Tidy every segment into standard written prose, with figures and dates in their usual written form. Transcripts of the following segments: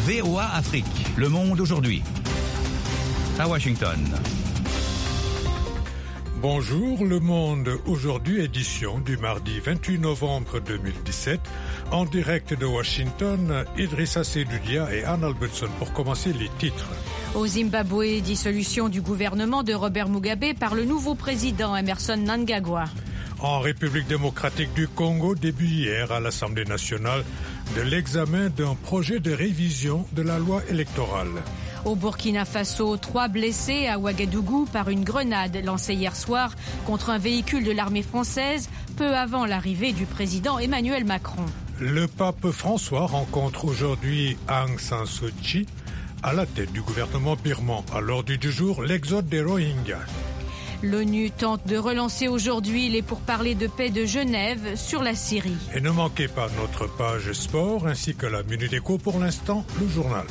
VOA Afrique, le monde aujourd'hui. À Washington. Bonjour, le monde aujourd'hui, édition du mardi 28 novembre 2017. En direct de Washington, Idrissa Seydoudia et Anne Albertson pour commencer les titres. Au Zimbabwe, dissolution du gouvernement de Robert Mugabe par le nouveau président Emmerson Mnangagwa. En République démocratique du Congo, début hier à l'Assemblée nationale de l'examen d'un projet de révision de la loi électorale. Au Burkina Faso, 3 blessés à Ouagadougou par une grenade lancée hier soir contre un véhicule de l'armée française, peu avant l'arrivée du président Emmanuel Macron. Le pape François rencontre aujourd'hui Aung San Suu Kyi à la tête du gouvernement birman. À l'ordre du jour, l'exode des Rohingyas. L'ONU tente de relancer aujourd'hui les pourparlers de paix de Genève sur la Syrie. Et ne manquez pas notre page sport ainsi que la Minute Éco. Pour l'instant, le journal.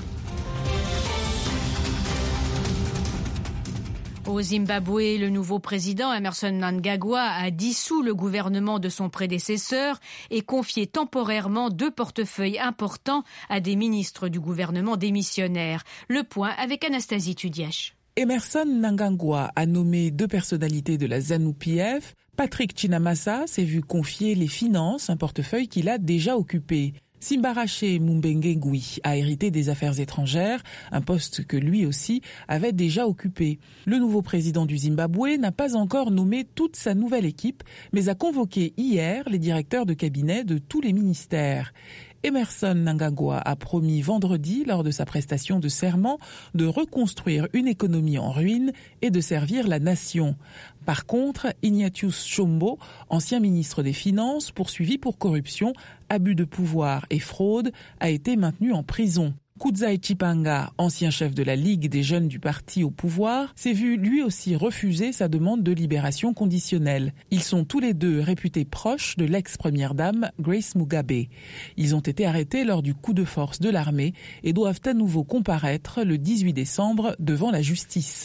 Au Zimbabwe, le nouveau président Emmerson Mnangagwa a dissous le gouvernement de son prédécesseur et confié temporairement 2 portefeuilles importants à des ministres du gouvernement démissionnaire. Le point avec Anastasie Tudiache. Emmerson Mnangagwa a nommé 2 personnalités de la ZANU-PF. Patrick Chinamasa s'est vu confier les finances, un portefeuille qu'il a déjà occupé. Simbarache Mumbenge Ngui a hérité des affaires étrangères, un poste que lui aussi avait déjà occupé. Le nouveau président du Zimbabwe n'a pas encore nommé toute sa nouvelle équipe, mais a convoqué hier les directeurs de cabinet de tous les ministères. Emmerson Mnangagwa a promis vendredi, lors de sa prestation de serment, de reconstruire une économie en ruine et de servir la nation. Par contre, Ignatius Chombo, ancien ministre des Finances, poursuivi pour corruption, abus de pouvoir et fraude, a été maintenu en prison. Kudzai Chipanga, ancien chef de la Ligue des jeunes du parti au pouvoir, s'est vu lui aussi refuser sa demande de libération conditionnelle. Ils sont tous les 2 réputés proches de l'ex-première dame Grace Mugabe. Ils ont été arrêtés lors du coup de force de l'armée et doivent à nouveau comparaître le 18 décembre devant la justice.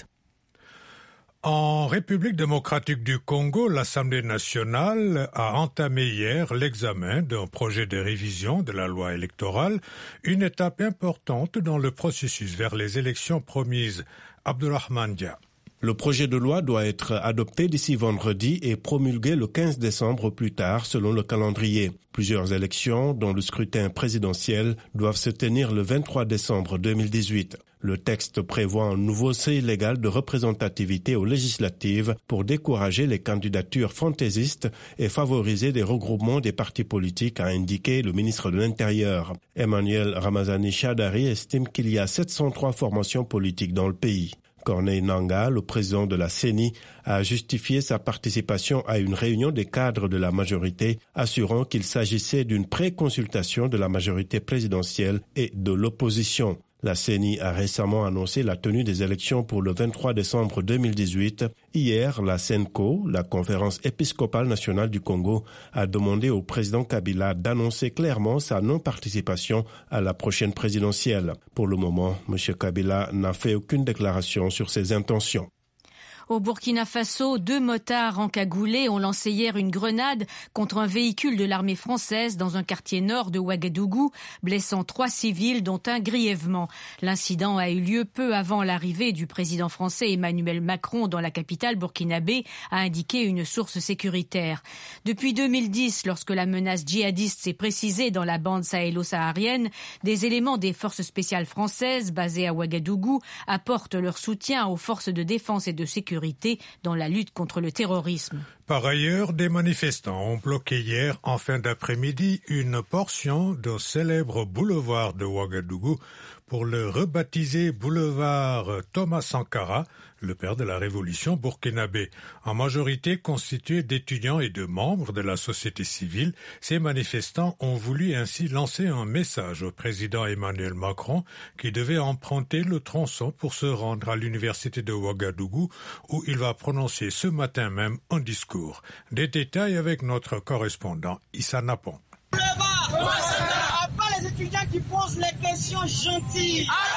En République démocratique du Congo, l'Assemblée nationale a entamé hier l'examen d'un projet de révision de la loi électorale, une étape importante dans le processus vers les élections promises. Abdulrahman Dia. Le projet de loi doit être adopté d'ici vendredi et promulgué le 15 décembre au plus tard selon le calendrier. Plusieurs élections, dont le scrutin présidentiel, doivent se tenir le 23 décembre 2018. Le texte prévoit un nouveau seuil légal de représentativité aux législatives pour décourager les candidatures fantaisistes et favoriser des regroupements des partis politiques, a indiqué le ministre de l'Intérieur. Emmanuel Ramazani Chadari estime qu'il y a 703 formations politiques dans le pays. Corneille Nangaa, le président de la CENI, a justifié sa participation à une réunion des cadres de la majorité, assurant qu'il s'agissait d'une pré-consultation de la majorité présidentielle et de l'opposition. La CENI a récemment annoncé la tenue des élections pour le 23 décembre 2018. Hier, la CENCO, la Conférence épiscopale nationale du Congo, a demandé au président Kabila d'annoncer clairement sa non-participation à la prochaine présidentielle. Pour le moment, M. Kabila n'a fait aucune déclaration sur ses intentions. Au Burkina Faso, 2 motards encagoulés ont lancé hier une grenade contre un véhicule de l'armée française dans un quartier nord de Ouagadougou, blessant 3 civils, dont un grièvement. L'incident a eu lieu peu avant l'arrivée du président français Emmanuel Macron dans la capitale burkinabé, a indiqué une source sécuritaire. Depuis 2010, lorsque la menace djihadiste s'est précisée dans la bande sahélo-saharienne, des éléments des forces spéciales françaises basées à Ouagadougou apportent leur soutien aux forces de défense et de sécurité dans la lutte contre le terrorisme. Par ailleurs, des manifestants ont bloqué hier, en fin d'après-midi, une portion d'un célèbre boulevard de Ouagadougou pour le rebaptiser boulevard Thomas Sankara, le père de la révolution burkinabé. En majorité constitué d'étudiants et de membres de la société civile, ces manifestants ont voulu ainsi lancer un message au président Emmanuel Macron qui devait emprunter le tronçon pour se rendre à l'université de Ouagadougou où il va prononcer ce matin même un discours. Des détails avec notre correspondant Issa Napon. Pas les étudiants qui posent les questions gentilles.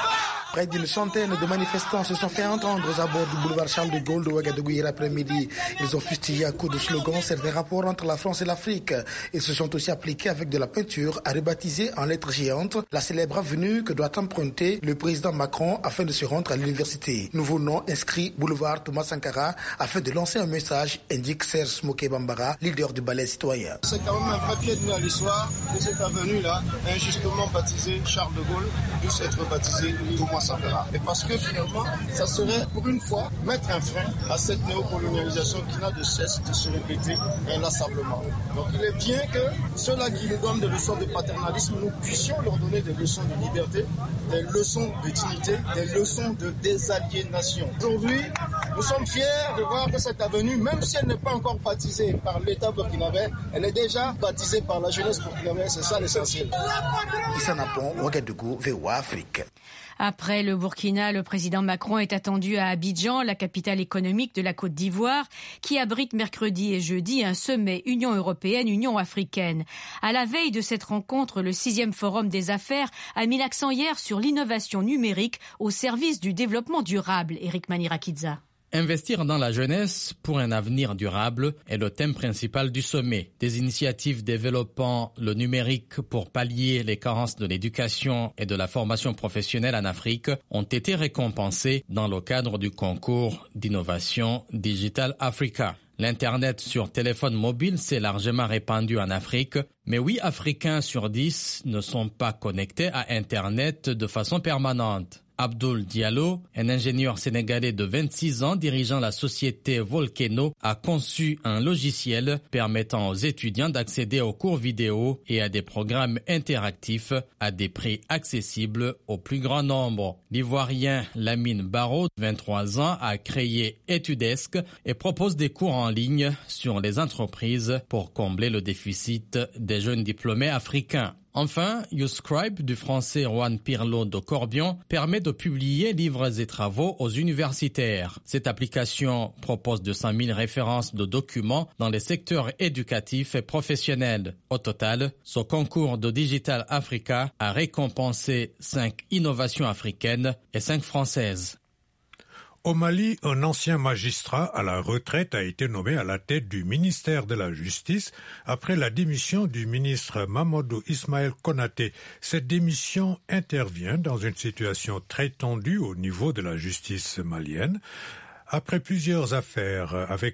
Près d'une centaine de manifestants se sont fait entendre aux abords du boulevard Charles de Gaulle de Ouagadougou hier après-midi. Ils ont fustigé à coups de slogans certains rapports entre la France et l'Afrique. Ils se sont aussi appliqués avec de la peinture à rebaptiser en lettres géantes la célèbre avenue que doit emprunter le président Macron afin de se rendre à l'université. Nouveau nom inscrit boulevard Thomas Sankara afin de lancer un message, indique Serge Smoké Bambara, leader du ballet citoyen. C'est quand même un vrai pied de nez à l'histoire que cette avenue-là, injustement baptisée Charles de Gaulle, puisse être baptisée Thomas Sankara. Et parce que finalement, ça serait pour une fois mettre un frein à cette néocolonialisation qui n'a de cesse de se répéter inlassablement. Donc il est bien que ceux-là qui nous donnent des leçons de paternalisme, nous puissions leur donner des leçons de liberté, des leçons de dignité, des leçons de désaliénation. Aujourd'hui, nous sommes fiers de voir que cette avenue, même si elle n'est pas encore baptisée par l'État burkinabé, elle est déjà baptisée par la jeunesse burkinabé, c'est ça l'essentiel. Issa Napon, Ouagadougou, VOA Afrique. Après le Burkina, le président Macron est attendu à Abidjan, la capitale économique de la Côte d'Ivoire, qui abrite mercredi et jeudi un sommet Union européenne-Union africaine. À la veille de cette rencontre, le 6e Forum des affaires a mis l'accent hier sur l'innovation numérique au service du développement durable. Éric Manirakidza. Investir dans la jeunesse pour un avenir durable est le thème principal du sommet. Des initiatives développant le numérique pour pallier les carences de l'éducation et de la formation professionnelle en Afrique ont été récompensées dans le cadre du concours d'innovation Digital Africa. L'Internet sur téléphone mobile s'est largement répandu en Afrique, mais 8 Africains sur 10 ne sont pas connectés à Internet de façon permanente. Abdoul Diallo, un ingénieur sénégalais de 26 ans dirigeant la société Volcano, a conçu un logiciel permettant aux étudiants d'accéder aux cours vidéo et à des programmes interactifs à des prix accessibles au plus grand nombre. L'Ivoirien Lamine Barraud, 23 ans, a créé Etudesk et propose des cours en ligne sur les entreprises pour combler le déficit des jeunes diplômés africains. Enfin, YouScribe du français Juan Pirlo de Corbion permet de publier livres et travaux aux universitaires. Cette application propose 200 000 références de documents dans les secteurs éducatifs et professionnels. Au total, ce concours de Digital Africa a récompensé 5 innovations africaines et 5 françaises. Au Mali, un ancien magistrat à la retraite a été nommé à la tête du ministère de la Justice après la démission du ministre Mamadou Ismaël Konaté. Cette démission intervient dans une situation très tendue au niveau de la justice malienne. Avec plusieurs affaires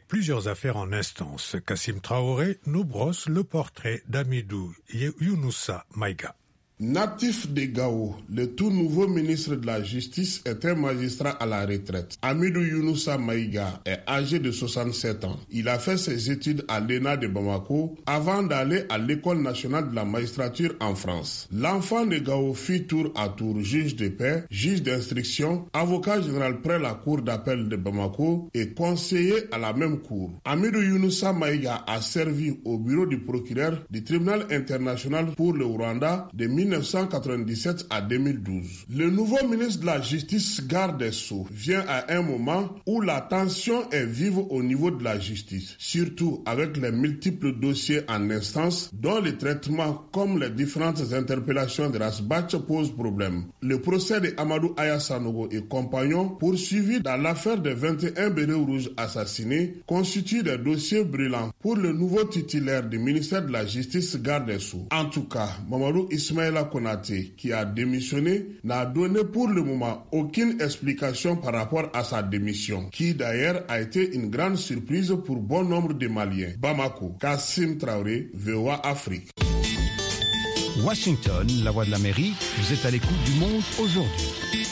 en instance, Kassim Traoré nous brosse le portrait d'Amidou Younoussa Maïga. Natif de Gao, le tout nouveau ministre de la Justice est un magistrat à la retraite. Amidou Younoussa Maïga est âgé de 67 ans. Il a fait ses études à l'ENA de Bamako avant d'aller à l'École nationale de la magistrature en France. L'enfant de Gao fit tour à tour juge de paix, juge d'instruction, avocat général près la cour d'appel de Bamako et conseiller à la même cour. Amidou Younoussa Maïga a servi au bureau du procureur du tribunal international pour le Rwanda de 1997 à 2012. Le nouveau ministre de la Justice, garde des Sceaux, vient à un moment où la tension est vive au niveau de la justice, surtout avec les multiples dossiers en instance dont le traitement comme les différentes interpellations de Rasbach pose problème. Le procès de Amadou Aya Sanogo et compagnons, poursuivis dans l'affaire des 21 bérets rouges assassinés, constitue des dossiers brûlants pour le nouveau titulaire du ministère de la Justice, garde des Sceaux. En tout cas, Mamadou Ismaël Konaté, qui a démissionné, n'a donné pour le moment aucune explication par rapport à sa démission, qui d'ailleurs a été une grande surprise pour bon nombre de Maliens. Bamako, Kassim Traoré, VOA Afrique. Washington, la voix de l'Amérique, vous êtes à l'écoute du monde aujourd'hui.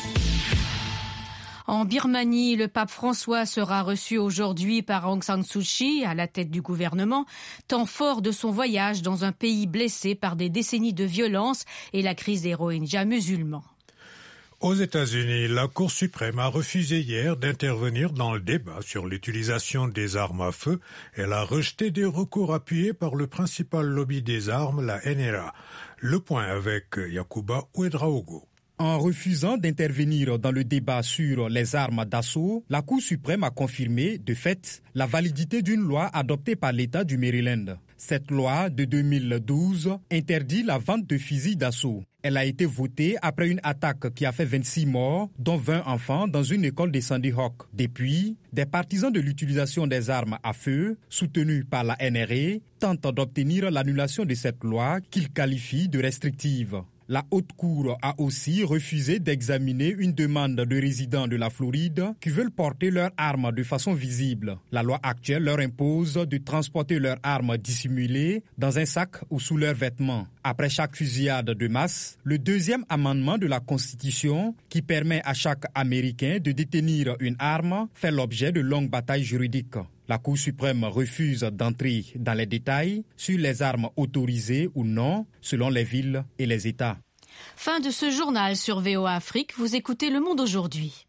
En Birmanie, le pape François sera reçu aujourd'hui par Aung San Suu Kyi à la tête du gouvernement, temps fort de son voyage dans un pays blessé par des décennies de violence et la crise des Rohingyas musulmans. Aux États-Unis, la Cour suprême a refusé hier d'intervenir dans le débat sur l'utilisation des armes à feu. Elle a rejeté des recours appuyés par le principal lobby des armes, la NRA. Le point avec Yacouba Ouedraogo. En refusant d'intervenir dans le débat sur les armes d'assaut, la Cour suprême a confirmé, de fait, la validité d'une loi adoptée par l'État du Maryland. Cette loi de 2012 interdit la vente de fusils d'assaut. Elle a été votée après une attaque qui a fait 26 morts, dont 20 enfants, dans une école de Sandy Hook. Depuis, des partisans de l'utilisation des armes à feu, soutenus par la NRA, tentent d'obtenir l'annulation de cette loi qu'ils qualifient de restrictive. La Haute Cour a aussi refusé d'examiner une demande de résidents de la Floride qui veulent porter leurs armes de façon visible. La loi actuelle leur impose de transporter leurs armes dissimulées dans un sac ou sous leurs vêtements. Après chaque fusillade de masse, le deuxième amendement de la Constitution, qui permet à chaque Américain de détenir une arme, fait l'objet de longues batailles juridiques. La Cour suprême refuse d'entrer dans les détails sur les armes autorisées ou non, selon les villes et les États. Fin de ce journal sur VOA Afrique. Vous écoutez Le Monde aujourd'hui.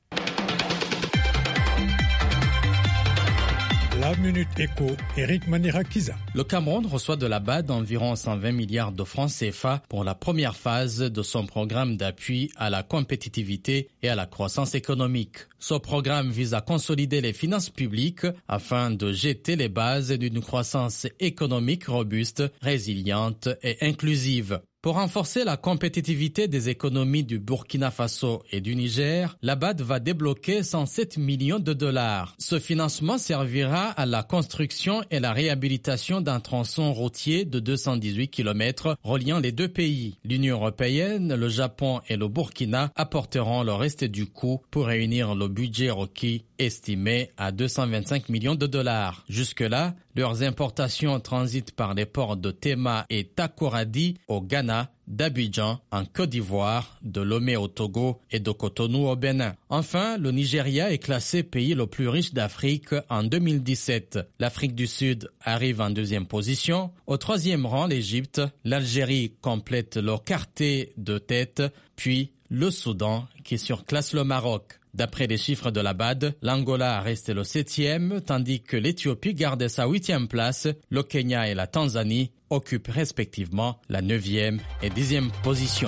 La Minute Éco, Eric Manirakiza. Le Cameroun reçoit de la BAD environ 120 milliards de francs CFA pour la première phase de son programme d'appui à la compétitivité et à la croissance économique. Ce programme vise à consolider les finances publiques afin de jeter les bases d'une croissance économique robuste, résiliente et inclusive. Pour renforcer la compétitivité des économies du Burkina Faso et du Niger, la BAD va débloquer 107 millions de dollars. Ce financement servira à la construction et la réhabilitation d'un tronçon routier de 218 km reliant les deux pays. L'Union européenne, le Japon et le Burkina apporteront le reste du coût pour réunir le budget requis estimé à 225 millions de dollars. Jusque-là, leurs importations transitent par les ports de Tema et Takoradi au Ghana, d'Abidjan en Côte d'Ivoire, de Lomé au Togo et de Cotonou au Bénin. Enfin, le Nigeria est classé pays le plus riche d'Afrique en 2017. L'Afrique du Sud arrive en deuxième position. Au troisième rang, l'Égypte. L'Algérie complète le quartet de tête, puis le Soudan qui surclasse le Maroc. D'après les chiffres de la BAD, l'Angola reste le 7e, tandis que l'Éthiopie garde sa 8e place. Le Kenya et la Tanzanie occupent respectivement la 9e et 10e position.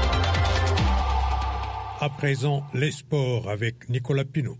À présent, les sports avec Nicolas Pinault.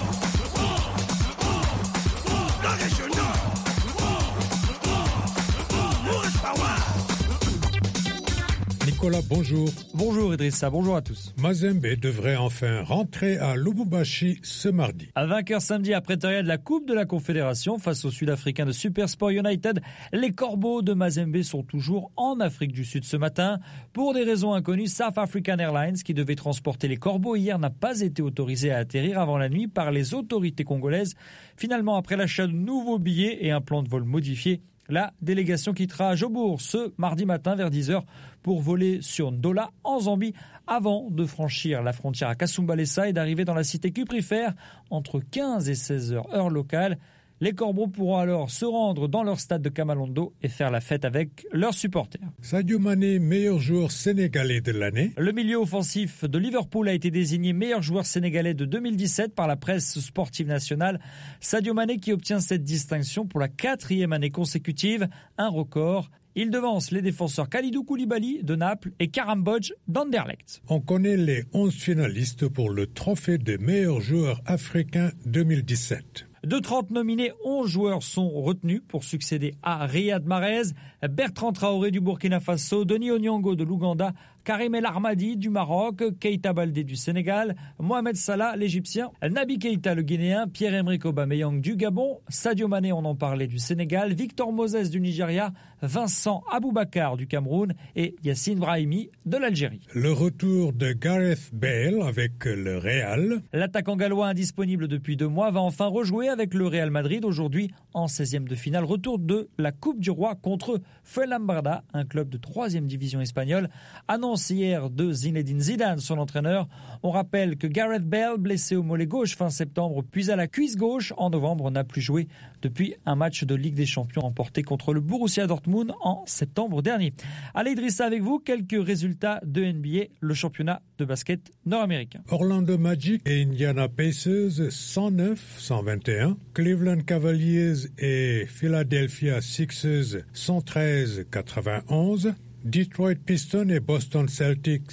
Nicolas, bonjour. Bonjour Idrissa, bonjour à tous. Mazembe devrait enfin rentrer à Lubumbashi ce mardi. À vainqueur samedi à Pretoria de la Coupe de la Confédération face aux Sud-Africains de Supersport United, les Corbeaux de Mazembe sont toujours en Afrique du Sud ce matin. Pour des raisons inconnues, South African Airlines, qui devait transporter les Corbeaux hier, n'a pas été autorisé à atterrir avant la nuit par les autorités congolaises. Finalement, après l'achat de nouveaux billets et un plan de vol modifié, la délégation quittera Jobourg ce mardi matin vers 10h pour voler sur Ndola en Zambie avant de franchir la frontière à Kasumbalesa et d'arriver dans la cité cuprifère entre 15 et 16 heures heure locale. Les Corbeaux pourront alors se rendre dans leur stade de Kamalondo et faire la fête avec leurs supporters. Sadio Mané, meilleur joueur sénégalais de l'année. Le milieu offensif de Liverpool a été désigné meilleur joueur sénégalais de 2017 par la presse sportive nationale. Sadio Mané qui obtient cette distinction pour la 4e année consécutive, un record. Il devance les défenseurs Kalidou Koulibaly de Naples et Karam Bodj d'Anderlecht. On connaît les 11 finalistes pour le trophée des meilleurs joueurs africains 2017. De 30 nominés, 11 joueurs sont retenus pour succéder à Riyad Mahrez, Bertrand Traoré du Burkina Faso, Denis Onyango de l'Ouganda, Karim El Armadi du Maroc, Keita Baldé du Sénégal, Mohamed Salah l'Égyptien, Naby Keita le Guinéen, Pierre-Emerick Aubameyang du Gabon, Sadio Mané, on en parlait, du Sénégal, Victor Moses du Nigeria, Vincent Aboubakar du Cameroun et Yassine Brahimi de l'Algérie. Le retour de Gareth Bale avec le Real. L'attaquant gallois indisponible depuis 2 mois va enfin rejouer avec le Real Madrid aujourd'hui en 16e de finale. Retour de la Coupe du Roi contre Fuenlabrada, un club de 3e division espagnole. Annonce hier de Zinedine Zidane, son entraîneur. On rappelle que Gareth Bale, blessé au mollet gauche fin septembre, puis à la cuisse gauche en novembre, n'a plus joué depuis un match de Ligue des Champions remporté contre le Borussia Dortmund en septembre dernier. Allez Idrissa, avec vous, quelques résultats de NBA, le championnat de basket nord-américain. Orlando Magic et Indiana Pacers 109-121. Cleveland Cavaliers et Philadelphia Sixers 113-91. Detroit Pistons et Boston Celtics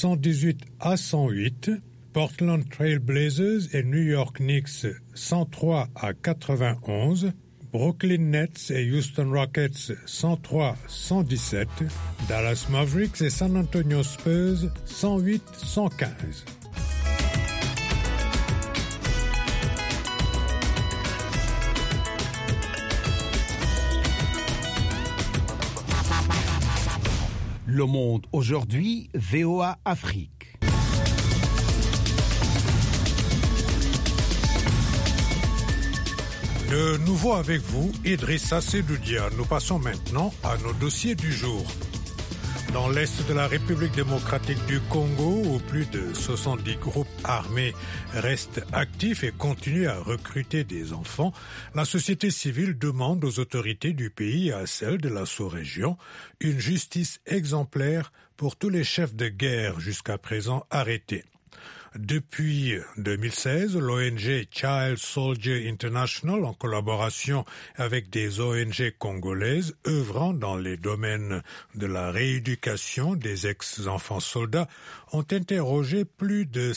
118-108. Portland Trail Blazers et New York Knicks 103-91. Brooklyn Nets et Houston Rockets 103-117, Dallas Mavericks et San Antonio Spurs 108-115. Le Monde aujourd'hui, VOA Afrique. De nouveau avec vous, Idrissa Sedoudia. Nous passons maintenant à nos dossiers du jour. Dans l'est de la République démocratique du Congo, où plus de 70 groupes armés restent actifs et continuent à recruter des enfants, la société civile demande aux autorités du pays et à celles de la sous-région une justice exemplaire pour tous les chefs de guerre jusqu'à présent arrêtés. Depuis 2016, l'ONG Child Soldier International, en collaboration avec des ONG congolaises œuvrant dans les domaines de la rééducation des ex-enfants soldats, ont interrogé plus de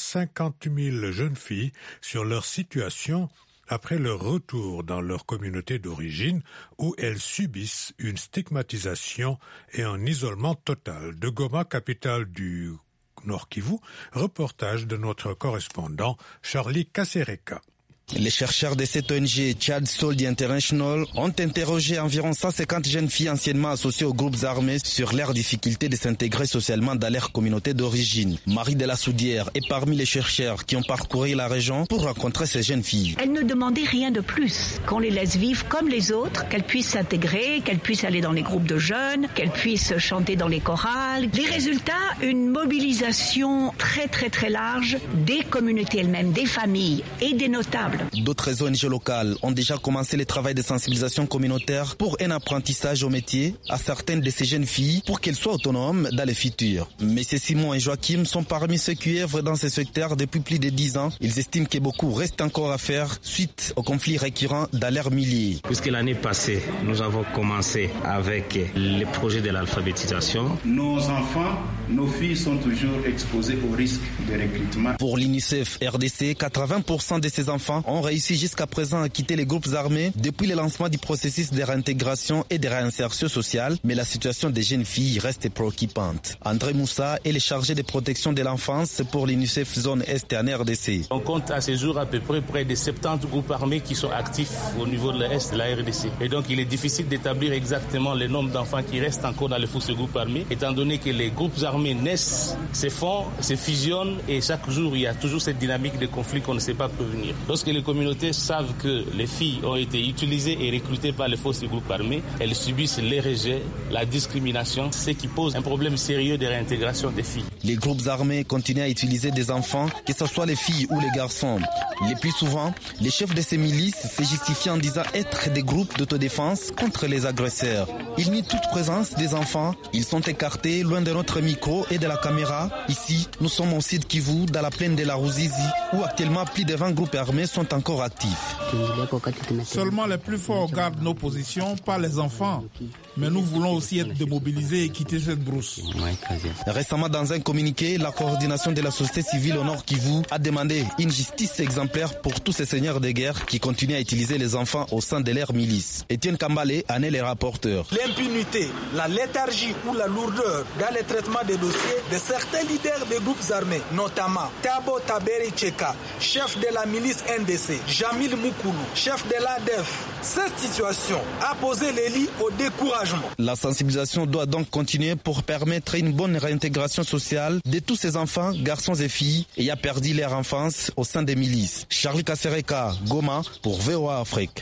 150 000 jeunes filles sur leur situation après leur retour dans leur communauté d'origine où elles subissent une stigmatisation et un isolement total. De Goma, capitale du Nord Kivu, reportage de notre correspondant Charlie Kasereka. Les chercheurs de cette ONG Child Soldier International ont interrogé environ 150 jeunes filles anciennement associées aux groupes armés sur leur difficulté de s'intégrer socialement dans leur communauté d'origine. Marie de la Soudière est parmi les chercheurs qui ont parcouru la région pour rencontrer ces jeunes filles. Elles ne demandaient rien de plus, qu'on les laisse vivre comme les autres, qu'elles puissent s'intégrer, qu'elles puissent aller dans les groupes de jeunes, qu'elles puissent chanter dans les chorales. Les résultats, une mobilisation très très très large des communautés elles-mêmes, des familles et des notables. D'autres ONG locales ont déjà commencé le travail de sensibilisation communautaire pour un apprentissage au métier à certaines de ces jeunes filles pour qu'elles soient autonomes dans le futur. Messieurs Simon et Joachim sont parmi ceux qui œuvrent dans ce secteur depuis plus de 10 ans. Ils estiment que beaucoup reste encore à faire suite aux conflits récurrents dans leur milieu. Puisque l'année passée, nous avons commencé avec le projet de l'alphabétisation. Nos enfants, nos filles sont toujours exposées au risque de recrutement. Pour l'UNICEF RDC, 80% de ces enfants ont réussi jusqu'à présent à quitter les groupes armés depuis le lancement du processus de réintégration et de réinsertion sociale, mais la situation des jeunes filles reste préoccupante. André Moussa est le chargé de protection de l'enfance pour l'UNICEF Zone Est en RDC. On compte à ce jour à peu près de 70 groupes armés qui sont actifs au niveau de l'Est de la RDC. Et donc il est difficile d'établir exactement le nombre d'enfants qui restent encore dans les fours de groupes armés, étant donné que les groupes armés naissent, se font, se fusionnent et chaque jour il y a toujours cette dynamique de conflit qu'on ne sait pas prévenir. Lorsque les communautés savent que les filles ont été utilisées et recrutées par les forces du groupe armé, elles subissent les rejets, la discrimination, ce qui pose un problème sérieux de réintégration des filles. Les groupes armés continuent à utiliser des enfants, que ce soit les filles ou les garçons. Le plus souvent, les chefs de ces milices se justifient en disant être des groupes d'autodéfense contre les agresseurs. Ils nient toute présence des enfants, ils sont écartés loin de notre micro et de la caméra. Ici, nous sommes au Sud Kivu, dans la plaine de la Ruzizi, où actuellement plus de 20 groupes armés sont encore actifs. Seulement les plus forts gardent nos positions, pas les enfants. Mais nous voulons aussi être démobilisés et quitter cette brousse. Récemment, dans un communiqué, la coordination de la société civile au Nord Kivu a demandé une justice exemplaire pour tous ces seigneurs de guerre qui continuent à utiliser les enfants au sein de leur milice. Étienne Kambale en est le rapporteur. L'impunité, la léthargie ou la lourdeur dans le traitement des dossiers de certains leaders des groupes armés, notamment Tabo Taberi Cheka, chef de la milice NDC, Jamil Moukoulou, chef de l'ADEF. Cette situation a posé les lits au découragement. La sensibilisation doit donc continuer pour permettre une bonne réintégration sociale de tous ces enfants, garçons et filles, ayant perdu leur enfance au sein des milices. Charlie Kasereka, Goma, pour VOA Afrique.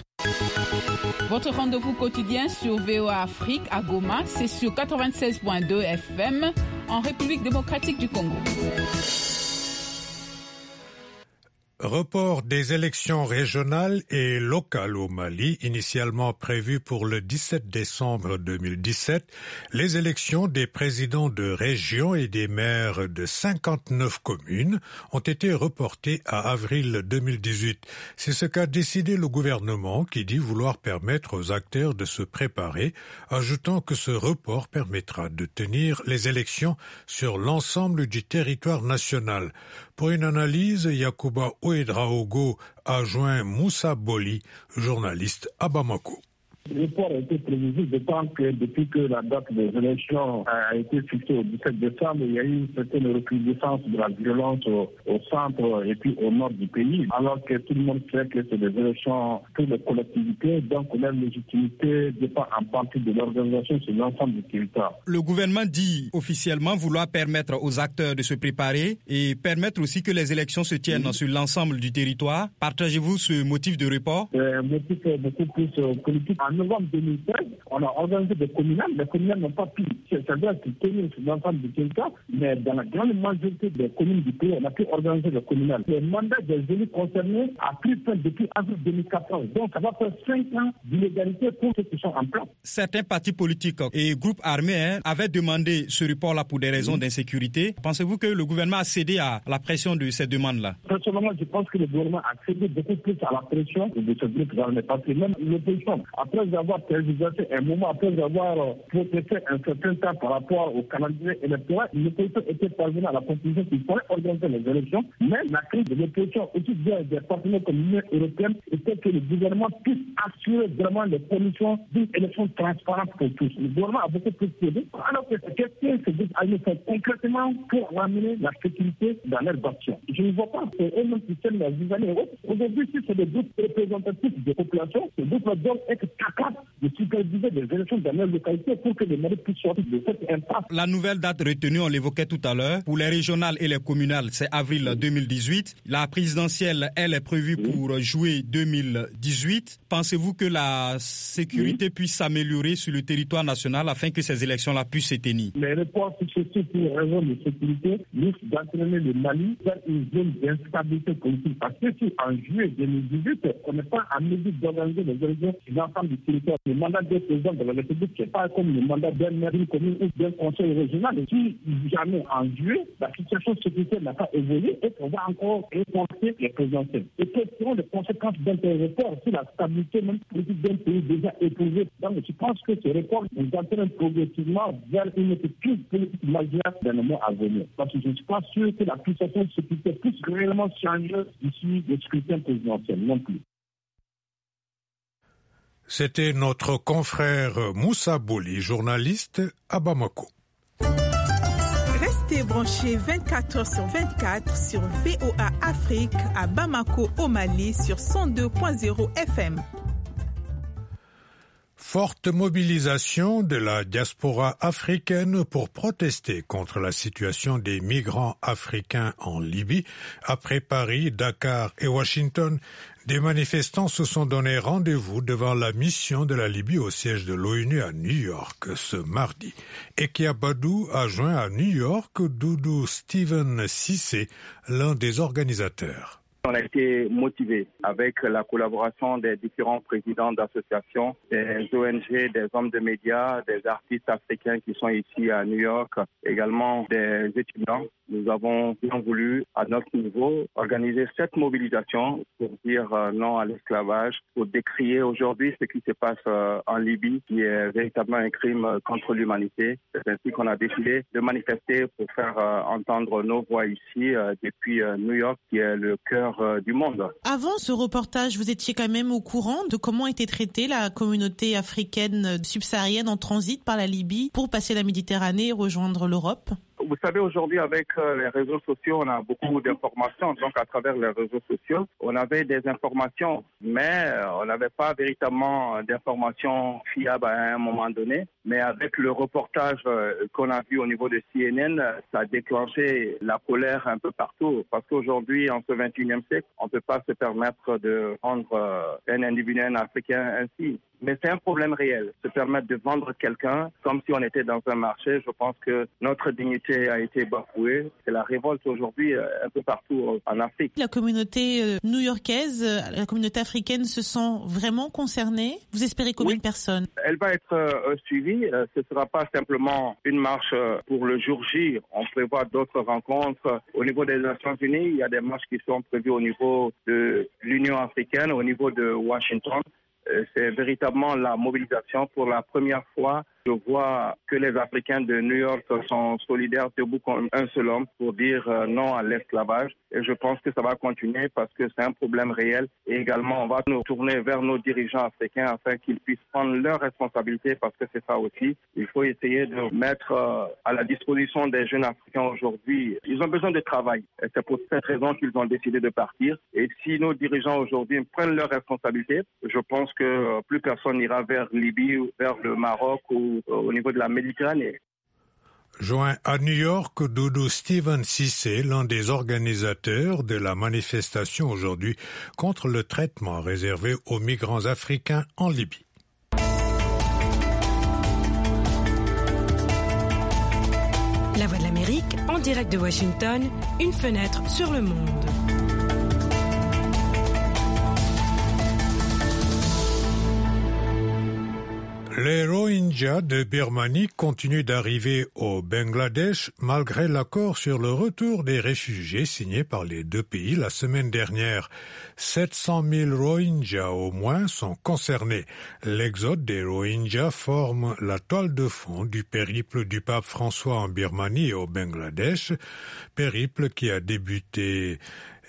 Votre rendez-vous quotidien sur VOA Afrique à Goma, c'est sur 96.2 FM en République démocratique du Congo. Report des élections régionales et locales au Mali, initialement prévues pour le 17 décembre 2017, les élections des présidents de régions et des maires de 59 communes ont été reportées à avril 2018. C'est ce qu'a décidé le gouvernement qui dit vouloir permettre aux acteurs de se préparer, ajoutant que ce report permettra de tenir les élections sur l'ensemble du territoire national. Pour une analyse, Yacouba Ouedraogo a joint Moussa Boli, journaliste à Bamako. Le report a été prévisible, d'autant que depuis que la date des élections a été fixée au 17 décembre, il y a eu une certaine recrudescence de la violence au centre et puis au nord du pays, alors que tout le monde sait que c'est des élections pour les collectivités, donc leur légitimité dépend en partie de l'organisation sur l'ensemble du territoire. Le gouvernement dit officiellement vouloir permettre aux acteurs de se préparer et permettre aussi que les élections se tiennent sur l'ensemble du territoire. Partagez-vous ce motif de report? Un motif beaucoup plus politique. En novembre 2016, on a organisé des communales. Les communales n'ont pas pu, c'est-à-dire qu'ils tenaient sur l'ensemble du territoire, mais dans la grande majorité des communes du pays, on a pu organiser des communales. Le mandat des élus concernés a pris fin depuis avril 2014. Donc, ça va faire 5 ans d'illégalité pour ceux qui sont en place. Certains partis politiques et groupes armés avaient demandé ce report-là pour des raisons d'insécurité. Pensez-vous que le gouvernement a cédé à la pression de ces demandes-là? Personnellement, je pense que le gouvernement a cédé beaucoup plus à la pression de ce groupe armé. Parce que même l'opposition, après avoir tergiversé un moment, après avoir protesté un certain temps par rapport au calendrier électoral, l'opposition était parvenue à la conclusion qu'il fallait organiser les élections. Mais la crise de l'opposition, aussi bien des partenaires comme l'Union européenne, était que le gouvernement puisse assurer vraiment les conditions d'une élection transparente pour tous. Le gouvernement a beaucoup plus cédé. Alors que qu'est-ce que ces groupes armés font concrètement pour ramener la sécurité dans leur bâtiment? Je ne vois pas. C'est eux-mêmes qui tiennent la vie. Aujourd'hui, si c'est des groupes représentatifs des populations, ces groupes doivent être capables de superviser des élections dans leur localité pour que les maires puissent sortir de cette impasse. La nouvelle date retenue, on l'évoquait tout à l'heure, pour les régionales et les communales, c'est avril 2018. La présidentielle, elle, est prévue pour juillet 2018. Pensez-vous que la sécurité puisse s'améliorer sur le territoire national afin que ces élections-là puissent se tenir? Les reports successifs pour raison de sécurité risquent d'entraîner le Mali vers une zone d'instabilité politique. Parce que si en juillet 2018, on n'est pas en mesure d'organiser les élections sur l'ensemble du territoire, le mandat des présidents de la République, c'est pas comme le mandat d'un maire d'une commune ou d'un conseil régional. Et si jamais en juillet, la situation sécuritaire n'a pas évolué et qu'on va encore reporter les présidentielles. Et quelles seront les conséquences d'un tel report si la stabilité même politique d'un pays déjà éprouvée? Donc je pense que ce report nous entraîne progressivement vers une crise politique majeure dans le mois à venir. Parce que je ne suis pas sûr que la situation sécuritaire puisse réellement changer d'ici le scrutin présidentiel non plus. C'était notre confrère Moussa Boli, journaliste à Bamako. Restez branchés 24h/24 sur VOA Afrique à Bamako au Mali sur 102.0 FM. Forte mobilisation de la diaspora africaine pour protester contre la situation des migrants africains en Libye. Après Paris, Dakar et Washington, des manifestants se sont donné rendez-vous devant la mission de la Libye au siège de l'ONU à New York ce mardi. Ekia Badou a joint à New York Doudou Steven Cissé, l'un des organisateurs. On a été motivés avec la collaboration des différents présidents d'associations, des ONG, des hommes de médias, des artistes africains qui sont ici à New York, également des étudiants. Nous avons bien voulu, à notre niveau, organiser cette mobilisation pour dire non à l'esclavage, pour décrier aujourd'hui ce qui se passe en Libye, qui est véritablement un crime contre l'humanité. C'est ainsi qu'on a décidé de manifester pour faire entendre nos voix ici, depuis New York, qui est le cœur du monde. Avant ce reportage, vous étiez quand même au courant de comment était traitée la communauté africaine subsaharienne en transit par la Libye pour passer la Méditerranée et rejoindre l'Europe? Vous savez, aujourd'hui, avec les réseaux sociaux, on a beaucoup d'informations. Donc, à travers les réseaux sociaux, on avait des informations, mais on n'avait pas véritablement d'informations fiables à un moment donné. Mais avec le reportage qu'on a vu au niveau de CNN, ça a déclenché la colère un peu partout. Parce qu'aujourd'hui, en ce 21e siècle, on ne peut pas se permettre de rendre un individu, un Africain ainsi. Mais c'est un problème réel. Se permettre de vendre quelqu'un comme si on était dans un marché, je pense que notre dignité a été bafouée. C'est la révolte aujourd'hui un peu partout en Afrique. La communauté new-yorkaise, la communauté africaine se sent vraiment concernée. Vous espérez combien de personnes? Elle va être suivie. Ce ne sera pas simplement une marche pour le jour J. On prévoit d'autres rencontres. Au niveau des Nations Unies, il y a des marches qui sont prévues au niveau de l'Union africaine, au niveau de Washington. c'est véritablement la mobilisation. Pour la première fois, je vois que les Africains de New York sont solidaires, debout comme un seul homme pour dire non à l'esclavage. Et je pense que ça va continuer parce que c'est un problème réel. Et également, on va nous tourner vers nos dirigeants africains afin qu'ils puissent prendre leurs responsabilités parce que c'est ça aussi. Il faut essayer de mettre à la disposition des jeunes Africains aujourd'hui. Ils ont besoin de travail. Et c'est pour cette raison qu'ils ont décidé de partir. Et si nos dirigeants aujourd'hui prennent leurs responsabilités, je pense que plus personne n'ira vers Libye ou vers le Maroc ou au niveau de la Méditerranée. Joint à New York, Doudou Steven Cissé, l'un des organisateurs de la manifestation aujourd'hui contre le traitement réservé aux migrants africains en Libye. La Voix de l'Amérique, en direct de Washington, une fenêtre sur le monde. Les Rohingyas de Birmanie continuent d'arriver au Bangladesh malgré l'accord sur le retour des réfugiés signé par les deux pays la semaine dernière. 700 000 Rohingyas au moins sont concernés. L'exode des Rohingyas forme la toile de fond du périple du pape François en Birmanie et au Bangladesh, périple qui a débuté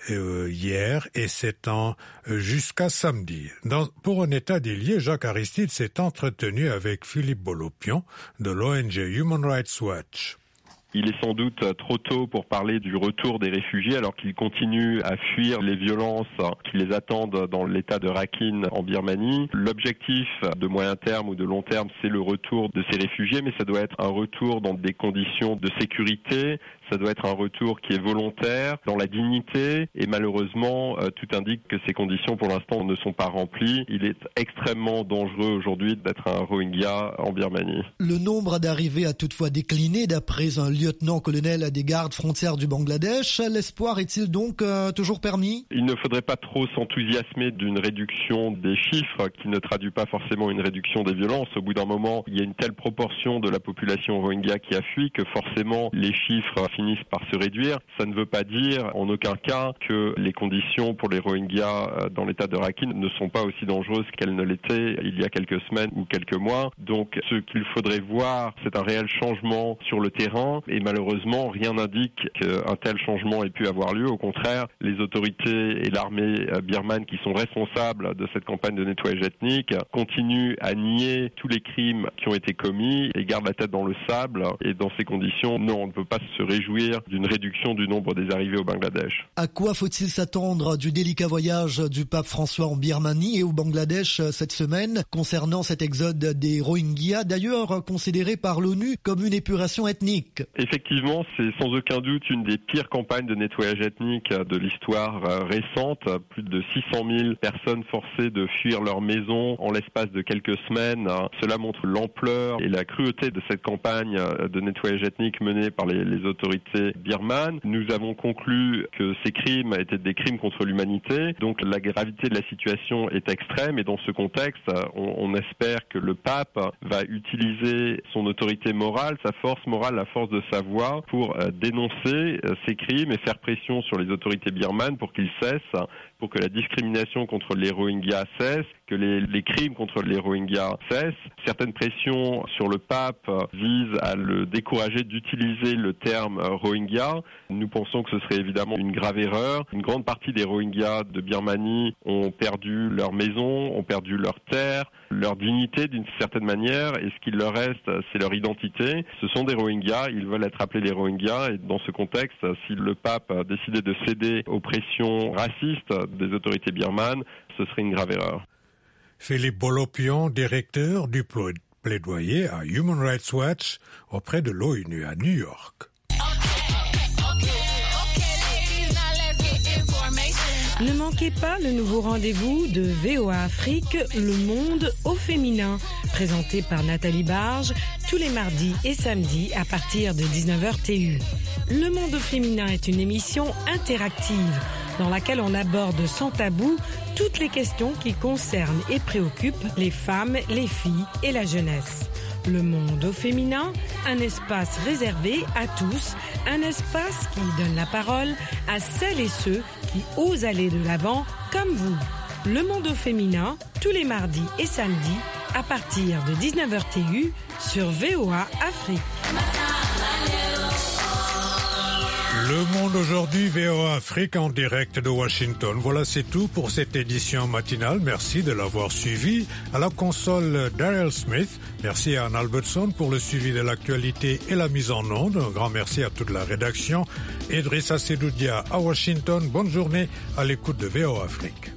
hier et s'étend jusqu'à samedi. Pour un état des lieux, Jacques Aristide s'est entretenu avec Philippe Bolopion de l'ONG Human Rights Watch. Il est sans doute trop tôt pour parler du retour des réfugiés alors qu'ils continuent à fuir les violences qui les attendent dans l'état de Rakhine en Birmanie. L'objectif de moyen terme ou de long terme, c'est le retour de ces réfugiés, mais ça doit être un retour dans des conditions de sécurité, ça doit être un retour qui est volontaire, dans la dignité, et malheureusement, tout indique que ces conditions pour l'instant ne sont pas remplies. Il est extrêmement dangereux aujourd'hui d'être un Rohingya en Birmanie. Le nombre d'arrivées a toutefois décliné d'après un lieutenant-colonel des gardes frontières du Bangladesh. L'espoir est-il donc toujours permis ? Il ne faudrait pas trop s'enthousiasmer d'une réduction des chiffres qui ne traduit pas forcément une réduction des violences. Au bout d'un moment, il y a une telle proportion de la population Rohingya qui a fui que forcément les chiffres finissent par se réduire. Ça ne veut pas dire en aucun cas que les conditions pour les Rohingyas dans l'état de Rakhine ne sont pas aussi dangereuses qu'elles ne l'étaient il y a quelques semaines ou quelques mois. Donc ce qu'il faudrait voir, c'est un réel changement sur le terrain et malheureusement rien n'indique qu'un tel changement ait pu avoir lieu. Au contraire, les autorités et l'armée birmane qui sont responsables de cette campagne de nettoyage ethnique continuent à nier tous les crimes qui ont été commis et gardent la tête dans le sable. Et dans ces conditions, non, on ne peut pas se réjouir d'une réduction du nombre des arrivées au Bangladesh. À quoi faut-il s'attendre du délicat voyage du pape François en Birmanie et au Bangladesh cette semaine concernant cet exode des Rohingyas, d'ailleurs considéré par l'ONU comme une épuration ethnique? Effectivement, c'est sans aucun doute une des pires campagnes de nettoyage ethnique de l'histoire récente. Plus de 600 000 personnes forcées de fuir leur maison en l'espace de quelques semaines. Cela montre l'ampleur et la cruauté de cette campagne de nettoyage ethnique menée par les autorités birmanes. Nous avons conclu que ces crimes étaient des crimes contre l'humanité. Donc la gravité de la situation est extrême et dans ce contexte, on espère que le pape va utiliser son autorité morale, sa force morale, la force de sa voix pour dénoncer ces crimes et faire pression sur les autorités birmanes pour qu'ils cessent, pour que la discrimination contre les Rohingyas cesse, que les crimes contre les Rohingyas cessent. Certaines pressions sur le pape visent à le décourager d'utiliser le terme Rohingya. Nous pensons que ce serait évidemment une grave erreur. Une grande partie des Rohingyas de Birmanie ont perdu leur maison, ont perdu leur terre, leur dignité d'une certaine manière, et ce qu'il leur reste, c'est leur identité. Ce sont des Rohingyas, ils veulent être appelés les Rohingyas, et dans ce contexte, si le pape a décidé de céder aux pressions racistes des autorités birmanes, ce serait une grave erreur. Philippe Bolopion, directeur du plaidoyer à Human Rights Watch auprès de l'ONU à New York. Ne manquez pas le nouveau rendez-vous de VOA Afrique, Le Monde au féminin, présenté par Nathalie Barge, tous les mardis et samedis à partir de 19h TU. Le Monde au féminin est une émission interactive dans laquelle on aborde sans tabou toutes les questions qui concernent et préoccupent les femmes, les filles et la jeunesse. Le Monde au féminin, un espace réservé à tous, un espace qui donne la parole à celles et ceux qui osent aller de l'avant comme vous. Le Monde au féminin, tous les mardis et samedis, à partir de 19h TU, sur VOA Afrique. Le Monde aujourd'hui, VOA Afrique en direct de Washington. Voilà, c'est tout pour cette édition matinale. Merci de l'avoir suivi. À la console, Daryl Smith. Merci à Anne Albertson pour le suivi de l'actualité et la mise en onde. Un grand merci à toute la rédaction. Idrissa Sedoudia à Washington. Bonne journée à l'écoute de VOA Afrique.